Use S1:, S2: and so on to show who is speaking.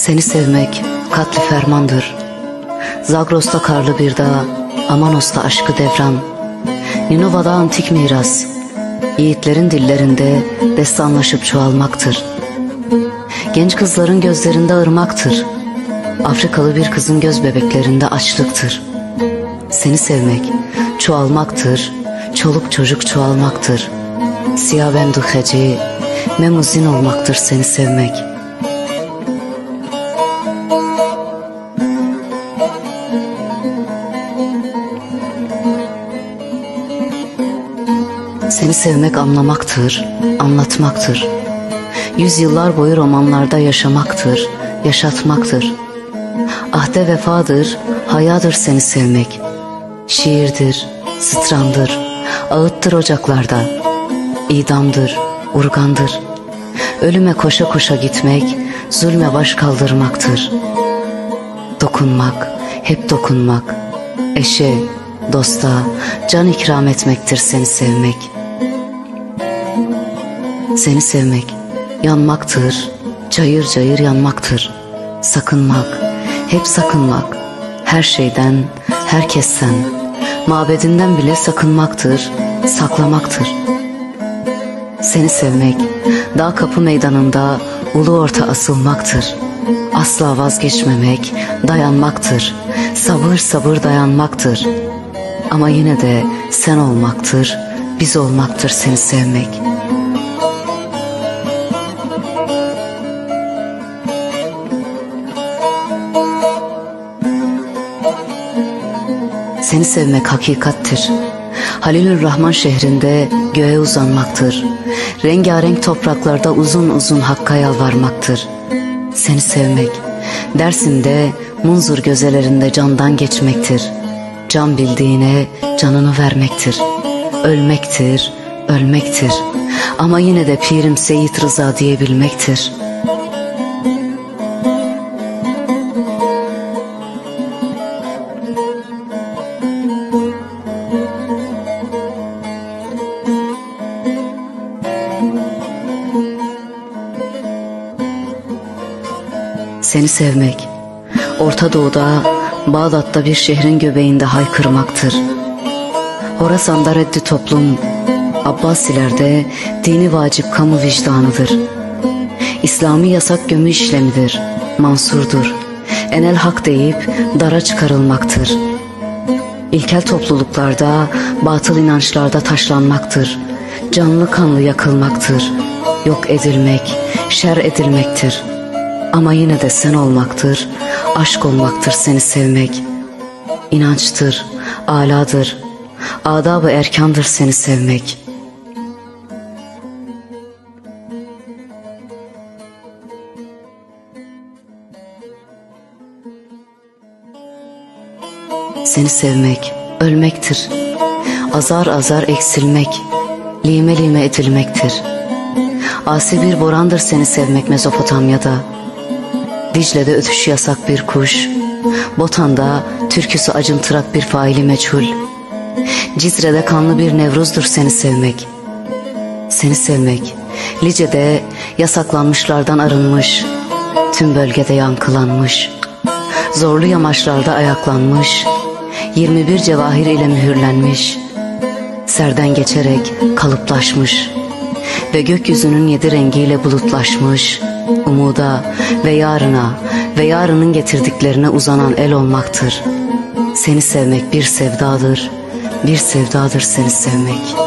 S1: Seni sevmek katli fermandır. Zagros'ta karlı bir dağ, Amanos'ta aşkı devran. Ninova'da antik miras, yiğitlerin dillerinde destanlaşıp çoğalmaktır. Genç kızların gözlerinde ırmaktır. Afrikalı bir kızın göz bebeklerinde açlıktır. Seni sevmek çoğalmaktır, çoluk çocuk çoğalmaktır. Siyavendu heci, memuzin olmaktır seni sevmek. Seni sevmek anlamaktır, anlatmaktır. Yüzyıllar boyu romanlarda yaşamaktır, yaşatmaktır. Ahde vefadır, hayadır seni sevmek. Şiirdir, strandır, ağıttır ocaklarda. İdamdır, urgandır. Ölüme koşa koşa gitmek, zulme baş kaldırmaktır. Dokunmak, hep dokunmak. Eşe, dosta, can ikram etmektir seni sevmek. Seni sevmek yanmaktır, cayır cayır yanmaktır. Sakınmak, hep sakınmak. Her şeyden, herkesten, mabedinden bile sakınmaktır, saklamaktır. Seni sevmek dağ kapı meydanında ulu orta asılmaktır. Asla vazgeçmemek, dayanmaktır. Sabır sabır dayanmaktır. Ama yine de sen olmaktır, biz olmaktır seni sevmek. Seni sevmek hakikattir. Halilürrahman şehrinde göğe uzanmaktır. Rengarenk topraklarda uzun uzun Hakk'a yalvarmaktır. Seni sevmek Dersim'de munzur gözelerinde candan geçmektir. Can bildiğine canını vermektir. Ölmektir, ölmektir. Ama yine de Pirim Seyit Rıza diyebilmektir. Seni sevmek Orta Doğu'da, Bağdat'ta bir şehrin göbeğinde haykırmaktır. Horasan'da reddi toplum, Abbasilerde dini vacip kamu vicdanıdır. İslami yasak gömü işlemidir, mansurdur. Enel hak deyip dara çıkarılmaktır. İlkel topluluklarda, batıl inançlarda taşlanmaktır. Canlı kanlı yakılmaktır. Yok edilmek, şer edilmektir. Ama yine de sen olmaktır, aşk olmaktır seni sevmek. İnançtır, âladır, adab-ı erkandır seni sevmek. Seni sevmek ölmektir, azar azar eksilmek, lime lime edilmektir. Asi bir borandır seni sevmek Mezopotamya'da. Dicle'de ötüş yasak bir kuş, Botan'da türküsü acıntırak bir faili meçhul. Cizre'de kanlı bir Nevruz'dur seni sevmek. Seni sevmek Lice'de yasaklanmışlardan arınmış, tüm bölgede yankılanmış. Zorlu yamaçlarda ayaklanmış, 21 cevahir ile mühürlenmiş. Serden geçerek kalıplaşmış ve gökyüzünün 7 rengiyle bulutlaşmış. Umuda ve yarına ve yarının getirdiklerine uzanan el olmaktır. Seni sevmek bir sevdadır, bir sevdadır seni sevmek.